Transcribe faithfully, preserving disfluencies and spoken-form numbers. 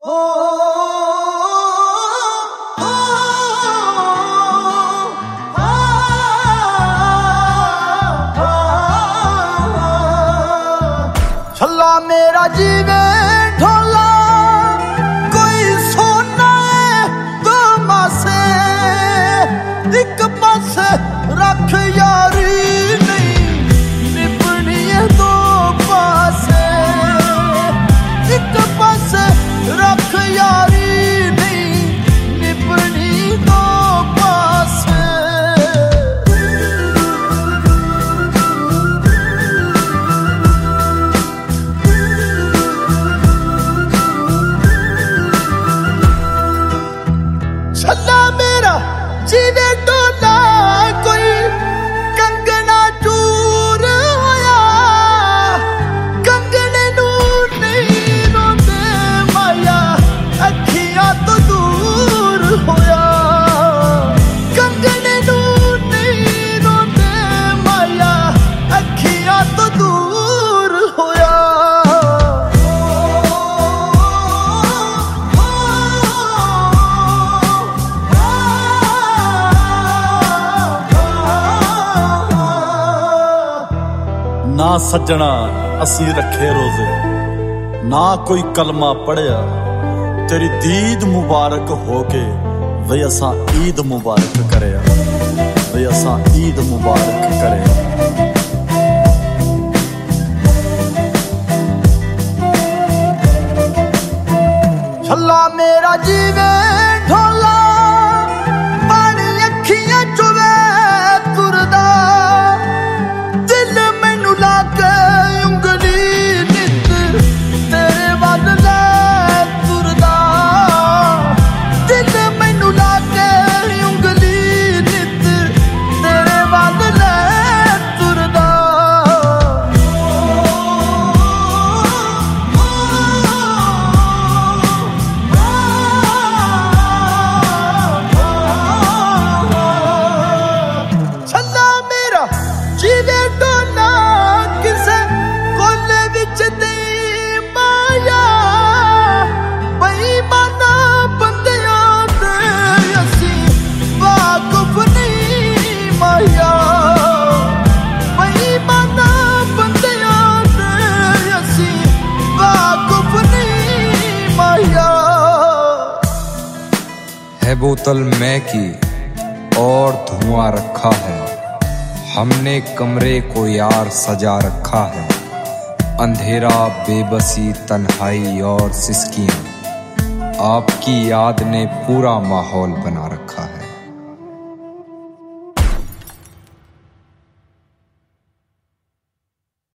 छल्ला मेरा जीवे ढोला कोई सोना है दो मासे एक पासे रख यारी नहीं निपनी है दो पासे एक पासे रख यारी नहीं निपनी दो पासे। छल्ला मेरा जीवे ढोला कोई कंगना चूर होया कंगने नू नहीं रोंदे माया अखियां तो दूर होया कंगने नू नहीं रोंदे माया अखियां तो दूर होया। ना सज्जना असी रखे रोजे ना कोई कलमा पढ़िया तेरी दीद मुबारक होके वे असा ईद मुबारक करे वे असा ईद मुबारक करे। छल्ला मेरा जीवे ढोला पानी अखियां चुवे तुरदा दिल मैनू लाके उंगली नित तेरे वल लै तुरदा दिल मैनू लाके उंगली नित तेरे वल लै तुरदा। छल्ला मेरा जीवे ढोला किसे कोले विच दी माया बेईमाना बंदियां ते असी वाकुफ नहीं माया बेईमाना बंदियां ते असी वाकुफ नहीं माया। है बोतल मैं की और धुआं रखा है हमने कमरे को यार सजा रखा है अंधेरा बेबसी तन्हाई और सिसकियां आपकी याद ने पूरा माहौल बना रखा है।